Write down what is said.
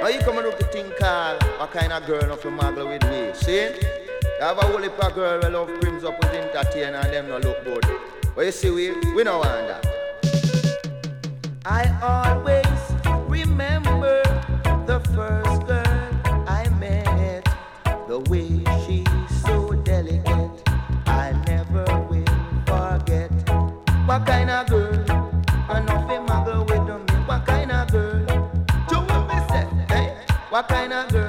Why you come and look to think call what kind of girl not to muggle with me? See? You have a whole heap of girl who love prims up with entertain and them no look good. But you see, we no want that. I always remember the first girl I met. The way she's so delicate, I never will forget. What kind of girl? Enough a muggle with me. What kind of girl? Do what me say? Hey? What kind of girl?